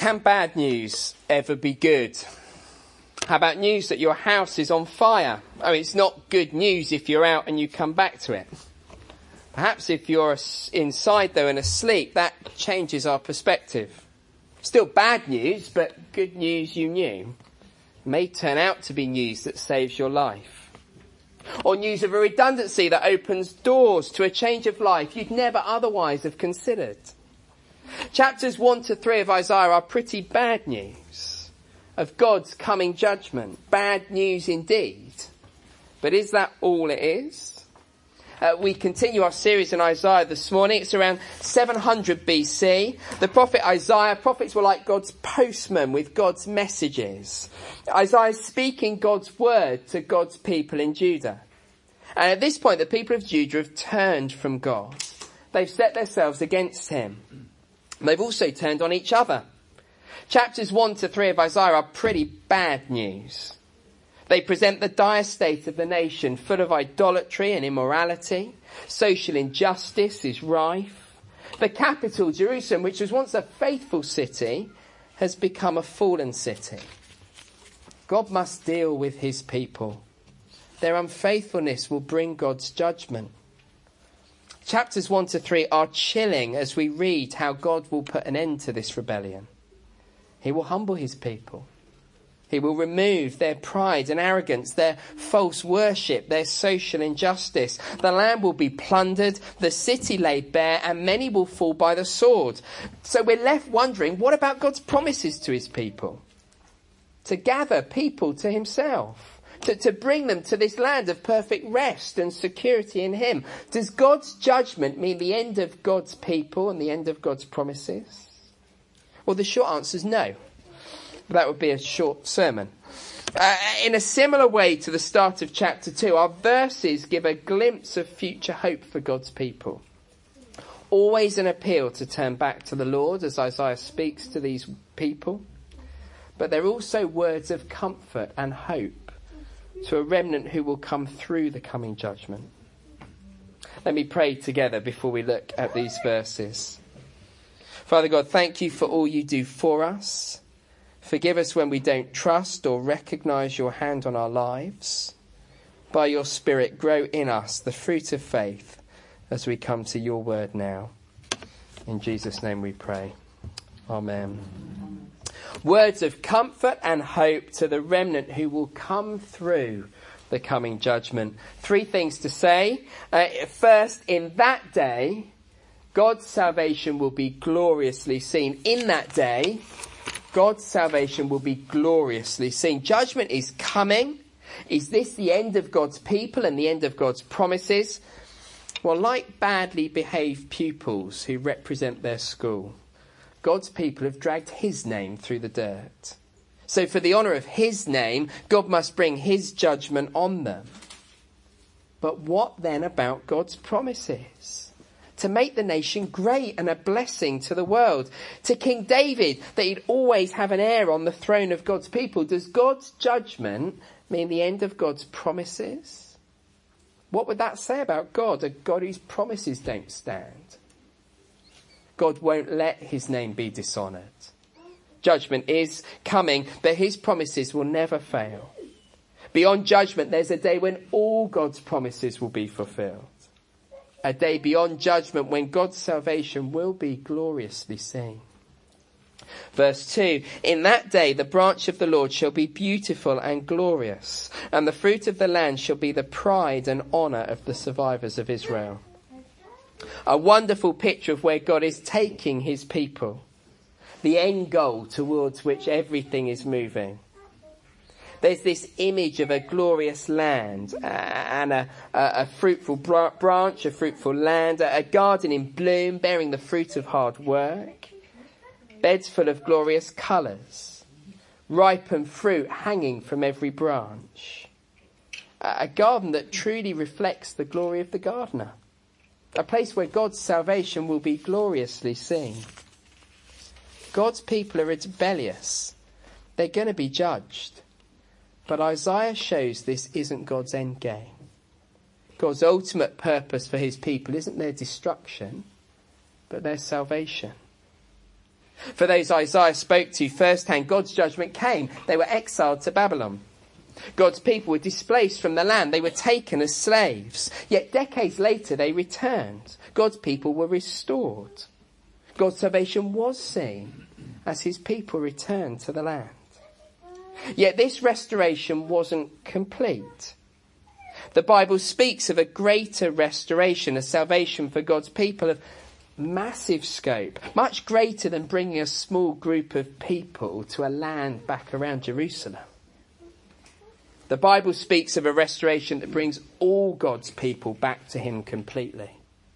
Can bad news ever be good? How about news that your house is on fire? Oh, it's not good news if you're out and you come back to it. Perhaps if you're inside though and asleep, that changes our perspective. Still bad news, but good news you knew may turn out to be news that saves your life. Or news of a redundancy that opens doors to a change of life you'd never otherwise have considered. Chapters 1 to 3 of Isaiah are pretty bad news of God's coming judgment. Bad news indeed. But is that all it is? We continue our series in Isaiah this morning. It's around 700 BC. The prophet Isaiah, prophets were like God's postmen with God's messages. Isaiah is speaking God's word to God's people in Judah. And at this point, the people of Judah have turned from God. They've set themselves against him. They've also turned on each other. Chapters 1 to 3 of Isaiah are pretty bad news. They present the dire state of the nation, full of idolatry and immorality. Social injustice is rife. The capital, Jerusalem, which was once a faithful city, has become a fallen city. God must deal with his people. Their unfaithfulness will bring God's judgment. Chapters 1 to 3 are chilling as we read how God will put an end to this rebellion. He will humble his people. He will remove their pride and arrogance, their false worship, their social injustice. The land will be plundered, the city laid bare, and many will fall by the sword. So we're left wondering, what about God's promises to his people? To gather people to himself. To bring them to this land of perfect rest and security in him. Does God's judgment mean the end of God's people and the end of God's promises? Well, the short answer is no. That would be a short sermon. In a similar way to the start of chapter 2, our verses give a glimpse of future hope for God's people. Always an appeal to turn back to the Lord as Isaiah speaks to these people. But they're also words of comfort and hope to a remnant who will come through the coming judgment. Let me pray together before we look at these verses. Father God, thank you for all you do for us. Forgive us when we don't trust or recognise your hand on our lives. By your Spirit, grow in us the fruit of faith as we come to your word now. In Jesus' name we pray. Amen. Words of comfort and hope to the remnant who will come through the coming judgment. Three things to say. First, in that day, God's salvation will be gloriously seen. In that day, God's salvation will be gloriously seen. Judgment is coming. Is this the end of God's people and the end of God's promises? Well, like badly behaved pupils who represent their school, God's people have dragged his name through the dirt. So for the honour of his name, God must bring his judgment on them. But what then about God's promises? To make the nation great and a blessing to the world. To King David, that he'd always have an heir on the throne of God's people. Does God's judgment mean the end of God's promises? What would that say about God, a God whose promises don't stand? God won't let his name be dishonoured. Judgment is coming, but his promises will never fail. Beyond judgment, there's a day when all God's promises will be fulfilled. A day beyond judgment when God's salvation will be gloriously seen. Verse 2, in that day the branch of the Lord shall be beautiful and glorious, and the fruit of the land shall be the pride and honour of the survivors of Israel. A wonderful picture of where God is taking his people. The end goal towards which everything is moving. There's this image of a glorious land and a fruitful branch, a fruitful land, a garden in bloom bearing the fruit of hard work. Beds full of glorious colours. Ripened fruit hanging from every branch. A garden that truly reflects the glory of the gardener. A place where God's salvation will be gloriously seen. God's people are rebellious. They're going to be judged. But Isaiah shows this isn't God's end game. God's ultimate purpose for his people isn't their destruction, but their salvation. For those Isaiah spoke to firsthand, God's judgment came. They were exiled to Babylon. God's people were displaced from the land. They were taken as slaves. Yet decades later, they returned. God's people were restored. God's salvation was seen as his people returned to the land. Yet this restoration wasn't complete. The Bible speaks of a greater restoration, a salvation for God's people of massive scope, much greater than bringing a small group of people to a land back around Jerusalem. The Bible speaks of a restoration that brings all God's people back to him completely,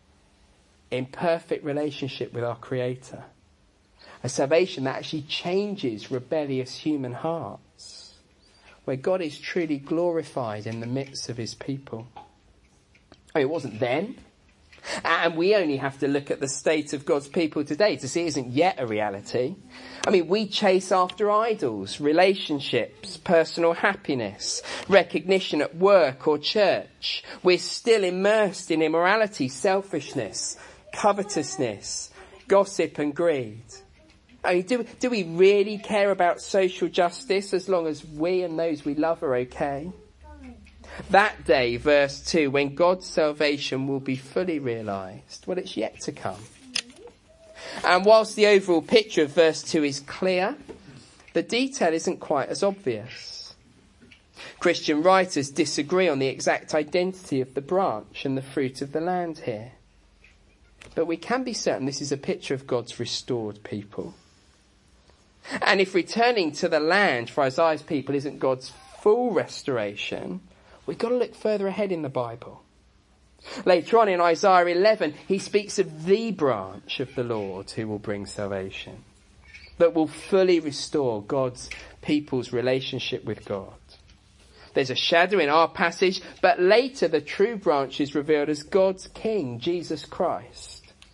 in perfect relationship with our Creator. A salvation that actually changes rebellious human hearts, where God is truly glorified in the midst of his people. I mean, it wasn't then. And we only have to look at the state of God's people today to see it isn't yet a reality. I mean, we chase after idols, relationships, personal happiness, recognition at work or church. We're still immersed in immorality, selfishness, covetousness, gossip and greed. I mean, do we really care about social justice as long as we and those we love are okay? That day, verse 2, when God's salvation will be fully realised, well, it's yet to come. And whilst the overall picture of verse 2 is clear, the detail isn't quite as obvious. Christian writers disagree on the exact identity of the branch and the fruit of the land here. But we can be certain this is a picture of God's restored people. And if returning to the land for Isaiah's people isn't God's full restoration, we've got to look further ahead in the Bible. Later on in Isaiah 11, he speaks of the branch of the Lord who will bring salvation, that will fully restore God's people's relationship with God. There's a shadow in our passage, but later the true branch is revealed as God's King, Jesus Christ.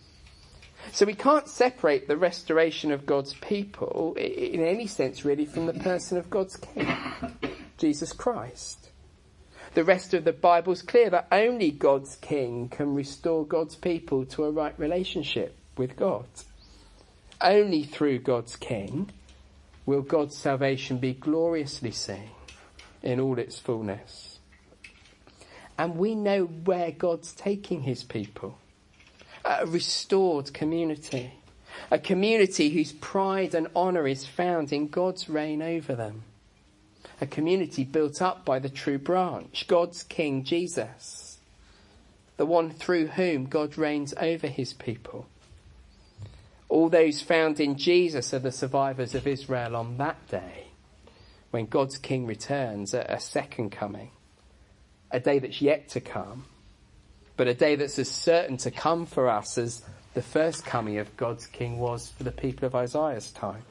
So we can't separate the restoration of God's people in any sense really from the person of God's King, Jesus Christ. The rest of the Bible's clear that only God's King can restore God's people to a right relationship with God. Only through God's King will God's salvation be gloriously seen in all its fullness. And we know where God's taking his people. A restored community. A community whose pride and honour is found in God's reign over them. A community built up by the true branch, God's King Jesus, the one through whom God reigns over his people. All those found in Jesus are the survivors of Israel on that day, when God's King returns at a second coming, a day that's yet to come, but a day that's as certain to come for us as the first coming of God's King was for the people of Isaiah's time.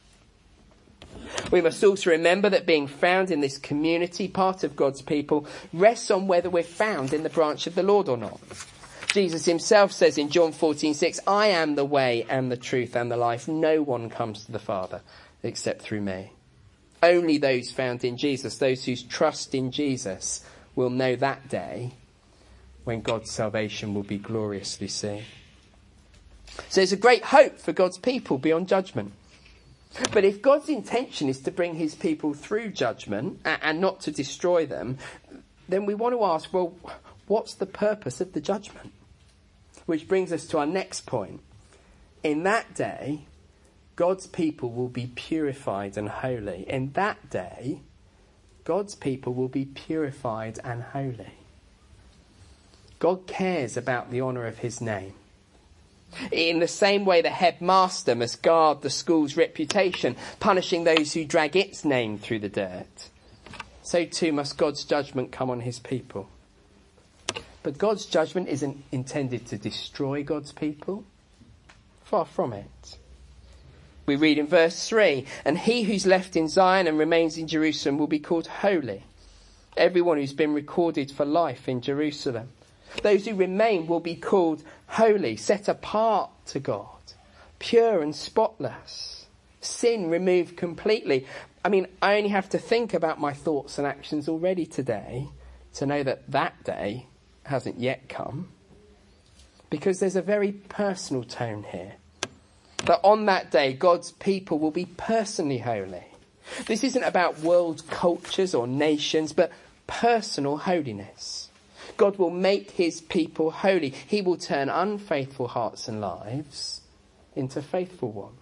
We must also remember that being found in this community, part of God's people, rests on whether we're found in the branch of the Lord or not. Jesus himself says in John 14:6, I am the way and the truth and the life. No one comes to the Father except through me. Only those found in Jesus, those whose trust in Jesus, will know that day when God's salvation will be gloriously seen. So there's a great hope for God's people beyond judgment. But if God's intention is to bring his people through judgment and not to destroy them, then we want to ask, well, what's the purpose of the judgment? Which brings us to our next point. In that day, God's people will be purified and holy. In that day, God's people will be purified and holy. God cares about the honour of his name. In the same way the headmaster must guard the school's reputation, punishing those who drag its name through the dirt, so too must God's judgment come on his people. But God's judgment isn't intended to destroy God's people. Far from it. We read in verse 3, and he who's left in Zion and remains in Jerusalem will be called holy. Everyone who's been recorded for life in Jerusalem. Those who remain will be called holy, set apart to God, pure and spotless, sin removed completely. I mean, I only have to think about my thoughts and actions already today to know that that day hasn't yet come, because there's a very personal tone here. That on that day, God's people will be personally holy. This isn't about world cultures or nations, but personal holiness. God will make his people holy. He will turn unfaithful hearts and lives into faithful ones.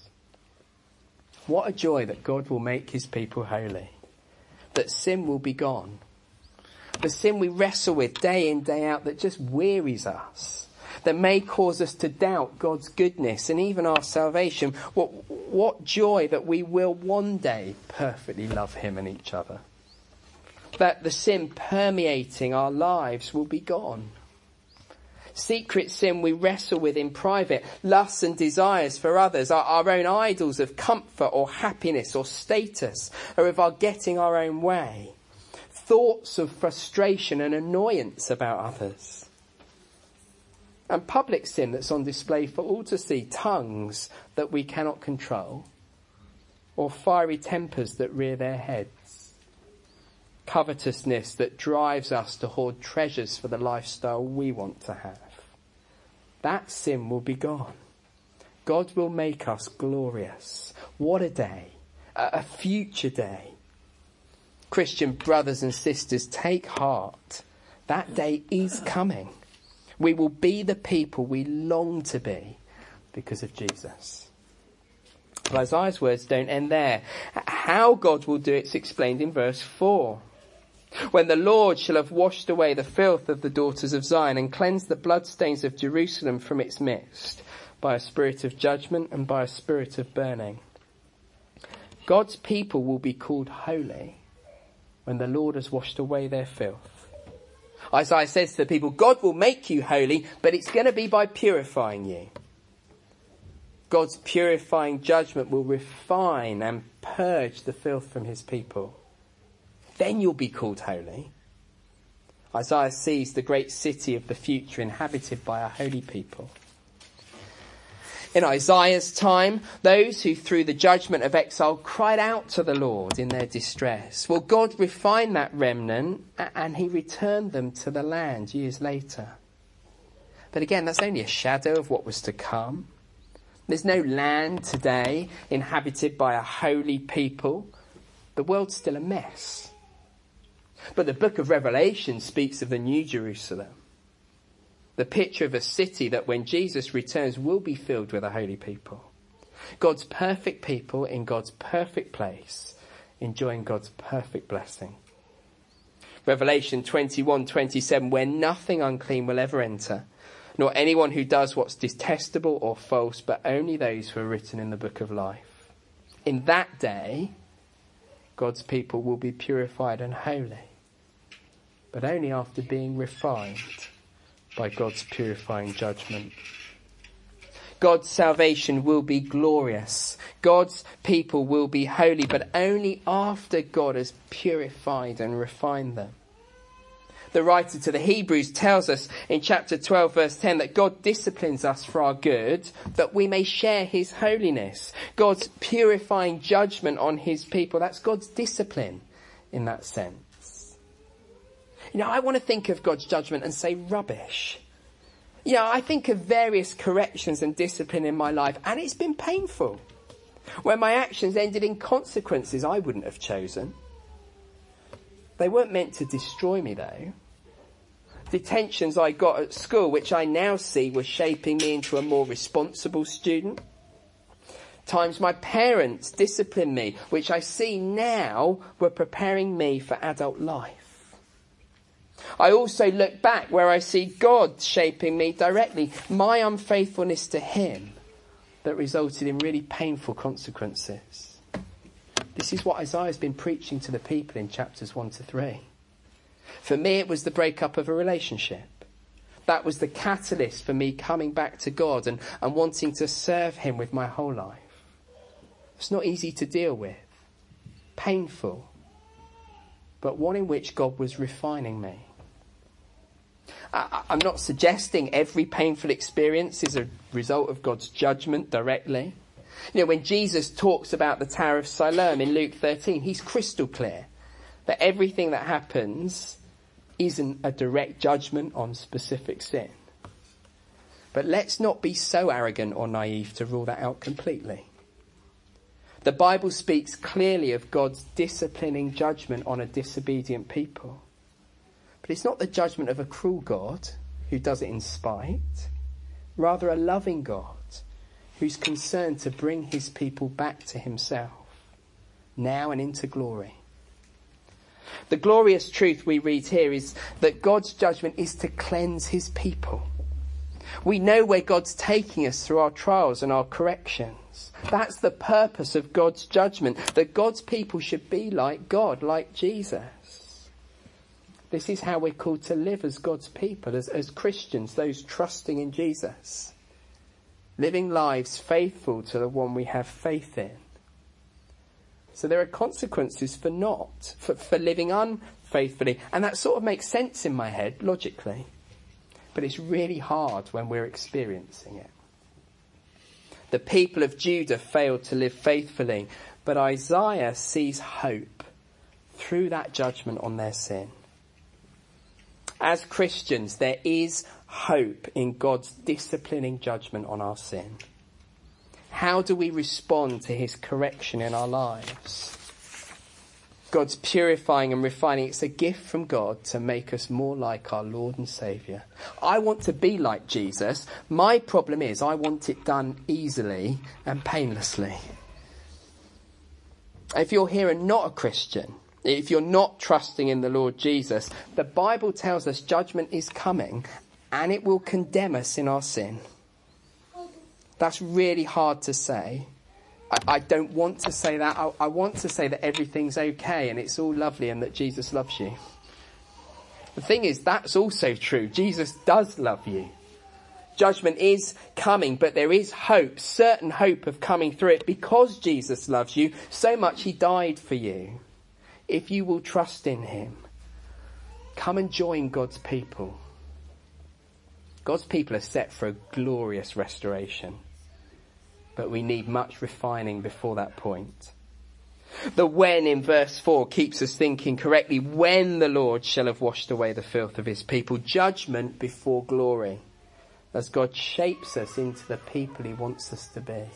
What a joy that God will make his people holy. That sin will be gone. The sin we wrestle with day in, day out that just wearies us. That may cause us to doubt God's goodness and even our salvation. What joy that we will one day perfectly love him and each other. That the sin permeating our lives will be gone. Secret sin we wrestle with in private, lusts and desires for others, our own idols of comfort or happiness or status, or of our getting our own way. Thoughts of frustration and annoyance about others. And public sin that's on display for all to see, tongues that we cannot control, or fiery tempers that rear their heads. Covetousness that drives us to hoard treasures for the lifestyle we want to have. That sin will be gone. God will make us glorious. What a day. A future day. Christian brothers and sisters, take heart. That day is coming. We will be the people we long to be because of Jesus. But Isaiah's words don't end there. How God will do it's explained in verse 4. When the Lord shall have washed away the filth of the daughters of Zion and cleansed the bloodstains of Jerusalem from its midst by a spirit of judgment and by a spirit of burning. God's people will be called holy when the Lord has washed away their filth. Isaiah says to the people, God will make you holy, but it's going to be by purifying you. God's purifying judgment will refine and purge the filth from his people. Then you'll be called holy. Isaiah sees the great city of the future inhabited by a holy people. In Isaiah's time, those who through the judgment of exile cried out to the Lord in their distress. Well, God refined that remnant and he returned them to the land years later. But again, that's only a shadow of what was to come. There's no land today inhabited by a holy people. The world's still a mess. But the book of Revelation speaks of the New Jerusalem. The picture of a city that when Jesus returns will be filled with a holy people. God's perfect people in God's perfect place, enjoying God's perfect blessing. Revelation 21:27, where nothing unclean will ever enter, nor anyone who does what's detestable or false, but only those who are written in the book of life. In that day, God's people will be purified and holy, but only after being refined by God's purifying judgment. God's salvation will be glorious. God's people will be holy, but only after God has purified and refined them. The writer to the Hebrews tells us in chapter 12 verse 10 that God disciplines us for our good, that we may share his holiness. God's purifying judgment on his people, that's God's discipline in that sense. You know, I want to think of God's judgment and say rubbish. You know, I think of various corrections and discipline in my life, and it's been painful. When my actions ended in consequences I wouldn't have chosen. They weren't meant to destroy me, though. Detentions I got at school, which I now see were shaping me into a more responsible student. Times my parents disciplined me, which I see now were preparing me for adult life. I also look back where I see God shaping me directly, my unfaithfulness to him that resulted in really painful consequences. This is what Isaiah's been preaching to the people in chapters 1 to 3. For me, it was the breakup of a relationship. That was the catalyst for me coming back to God and wanting to serve him with my whole life. It's not easy to deal with, painful, but one in which God was refining me. I'm not suggesting every painful experience is a result of God's judgment directly. You know, when Jesus talks about the Tower of Siloam in Luke 13, he's crystal clear that everything that happens isn't a direct judgment on specific sin. But let's not be so arrogant or naive to rule that out completely. The Bible speaks clearly of God's disciplining judgment on a disobedient people. But it's not the judgment of a cruel God who does it in spite, rather a loving God who's concerned to bring his people back to himself, now and into glory. The glorious truth we read here is that God's judgment is to cleanse his people. We know where God's taking us through our trials and our corrections. That's the purpose of God's judgment, that God's people should be like God, like Jesus. This is how we're called to live as God's people, as Christians, those trusting in Jesus. Living lives faithful to the one we have faith in. So there are consequences for living unfaithfully. And that sort of makes sense in my head, logically. But it's really hard when we're experiencing it. The people of Judah failed to live faithfully, but Isaiah sees hope through that judgment on their sin. As Christians, there is hope in God's disciplining judgment on our sin. How do we respond to his correction in our lives? God's purifying and refining, it's a gift from God to make us more like our Lord and Saviour. I want to be like Jesus. My problem is I want it done easily and painlessly. If you're here and not a Christian, if you're not trusting in the Lord Jesus, the Bible tells us judgment is coming and it will condemn us in our sin. That's really hard to say. I don't want to say that. I want to say that everything's okay and it's all lovely and that Jesus loves you. The thing is, that's also true. Jesus does love you. Judgment is coming, but there is hope, certain hope of coming through it because Jesus loves you so much he died for you. If you will trust in him, come and join God's people. God's people are set for a glorious restoration. But we need much refining before that point. The when in verse 4 keeps us thinking correctly. When the Lord shall have washed away the filth of his people. Judgment before glory. As God shapes us into the people he wants us to be.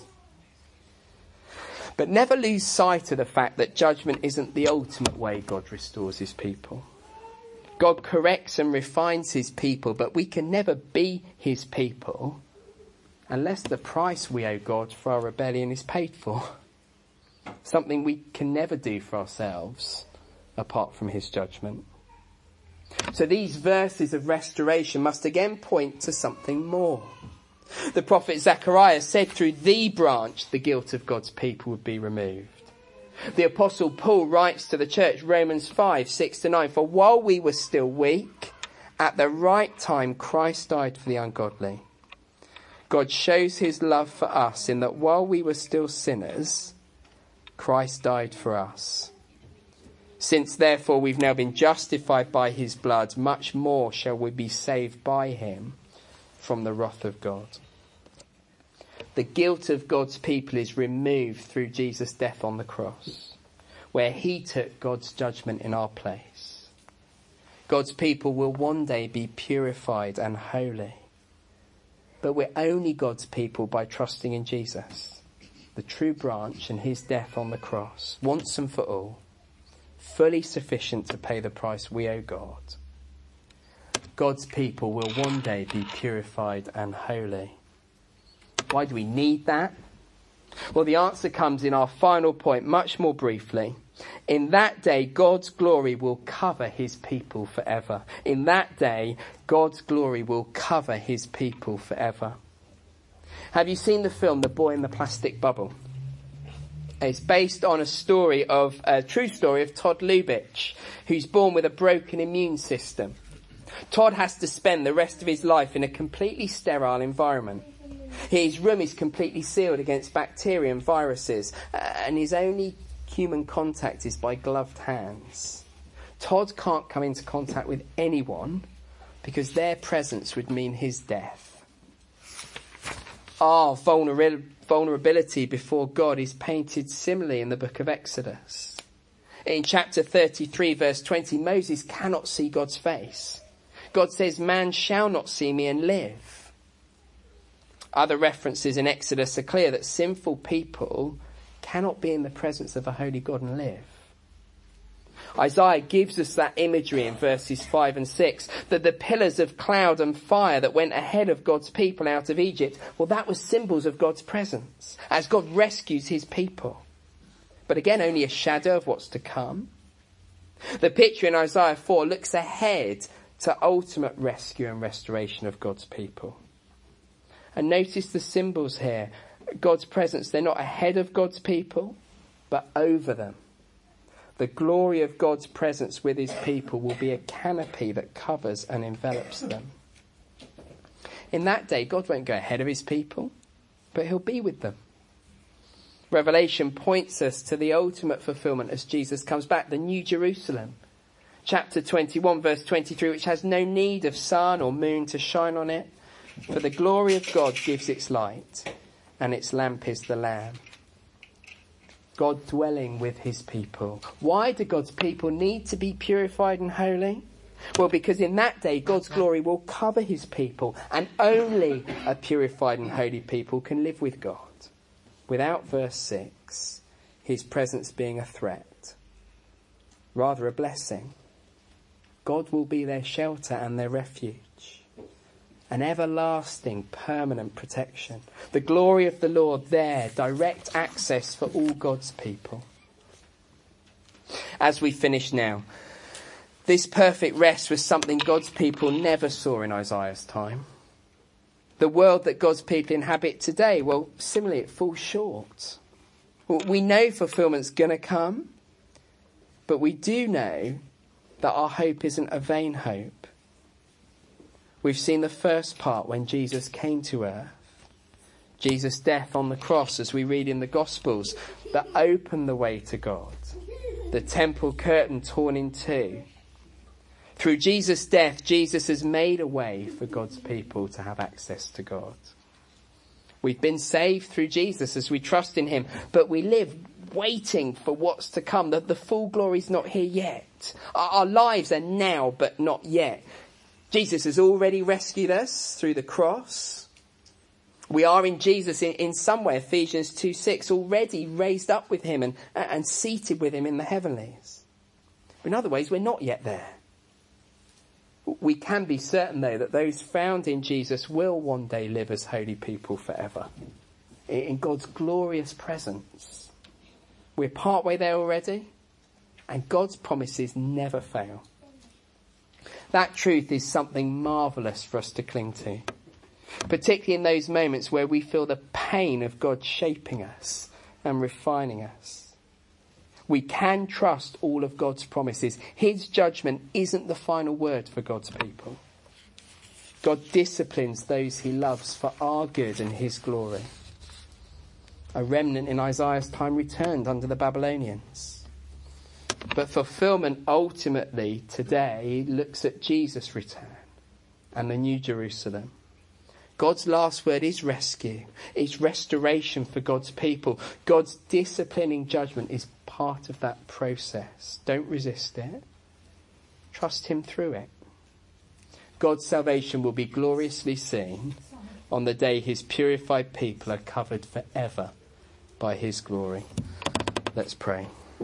But never lose sight of the fact that judgment isn't the ultimate way God restores his people. God corrects and refines his people, but we can never be his people unless the price we owe God for our rebellion is paid for. Something we can never do for ourselves apart from his judgment. So these verses of restoration must again point to something more. The prophet Zechariah said through the branch the guilt of God's people would be removed. The apostle Paul writes to the church, Romans 5:6-9, for while we were still weak, at the right time Christ died for the ungodly. God shows his love for us in that while we were still sinners, Christ died for us. Since therefore we've now been justified by his blood, much more shall we be saved by him from the wrath of God. The guilt of God's people is removed through Jesus' death on the cross, where he took God's judgment in our place. God's people will one day be purified and holy. But we're only God's people by trusting in Jesus, the true branch, and his death on the cross, once and for all, fully sufficient to pay the price we owe God. God's people will one day be purified and holy. Why do we need that? Well, the answer comes in our final point, much more briefly. In that day, God's glory will cover his people forever. In that day, God's glory will cover his people forever. Have you seen the film The Boy in the Plastic Bubble? It's based on a true story of Todd Lubitsch, who's born with a broken immune system. Todd has to spend the rest of his life in a completely sterile environment. His room is completely sealed against bacteria and viruses, and his only human contact is by gloved hands. Todd can't come into contact with anyone because their presence would mean his death. Our vulnerability before God is painted similarly in the book of Exodus. In chapter 33, verse 20, Moses cannot see God's face. God says, man shall not see me and live. Other references in Exodus are clear that sinful people cannot be in the presence of a holy God and live. Isaiah gives us that imagery in verses 5 and 6, that the pillars of cloud and fire that went ahead of God's people out of Egypt, well, that was symbols of God's presence as God rescues his people. But again, only a shadow of what's to come. The picture in Isaiah 4 looks ahead to ultimate rescue and restoration of God's people. And notice the symbols here. God's presence, they're not ahead of God's people, but over them. The glory of God's presence with his people will be a canopy that covers and envelops them. In that day, God won't go ahead of his people, but he'll be with them. Revelation points us to the ultimate fulfillment as Jesus comes back, the New Jerusalem. Chapter 21, verse 23, which has no need of sun or moon to shine on it, for the glory of God gives its light, and its lamp is the Lamb. God dwelling with his people. Why do God's people need to be purified and holy? Well, because in that day, God's glory will cover his people, and only a purified and holy people can live with God. Without verse 6, his presence being a threat, rather a blessing. God will be their shelter and their refuge. An everlasting, permanent protection. The glory of the Lord there, direct access for all God's people. As we finish now, this perfect rest was something God's people never saw in Isaiah's time. The world that God's people inhabit today, well, similarly, it falls short. We know fulfillment's going to come, but we do know that our hope isn't a vain hope. We've seen the first part when Jesus came to earth. Jesus' death on the cross, as we read in the Gospels, that opened the way to God. The temple curtain torn in two. Through Jesus' death, Jesus has made a way for God's people to have access to God. We've been saved through Jesus as we trust in him, but we live waiting for what's to come. The full glory's not here yet. Our lives are now, but not yet. Jesus has already rescued us through the cross. We are in Jesus in some way, Ephesians 2:6, already raised up with him and seated with him in the heavenlies. But in other ways, we're not yet there. We can be certain, though, that those found in Jesus will one day live as holy people forever, in God's glorious presence. We're partway there already, and God's promises never fail. That truth is something marvellous for us to cling to, particularly in those moments where we feel the pain of God shaping us and refining us. We can trust all of God's promises. His judgment isn't the final word for God's people. God disciplines those he loves for our good and his glory. A remnant in Isaiah's time returned under the Babylonians. But fulfillment ultimately today looks at Jesus' return and the New Jerusalem. God's last word is rescue. It's restoration for God's people. God's disciplining judgment is part of that process. Don't resist it. Trust him through it. God's salvation will be gloriously seen on the day his purified people are covered forever by his glory. Let's pray.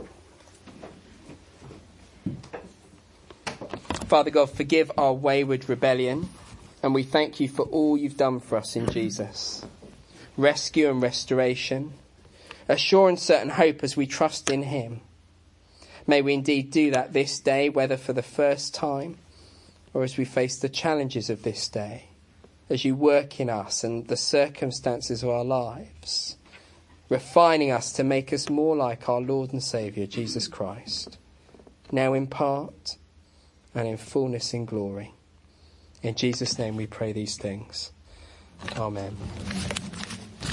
Father God, forgive our wayward rebellion, and we thank you for all you've done for us in Jesus. Rescue and restoration, a sure and certain hope as we trust in him. May we indeed do that this day, whether for the first time or as we face the challenges of this day, as you work in us and the circumstances of our lives, refining us to make us more like our Lord and Saviour, Jesus Christ, now in part and in fullness in glory. In Jesus' name we pray these things. Amen.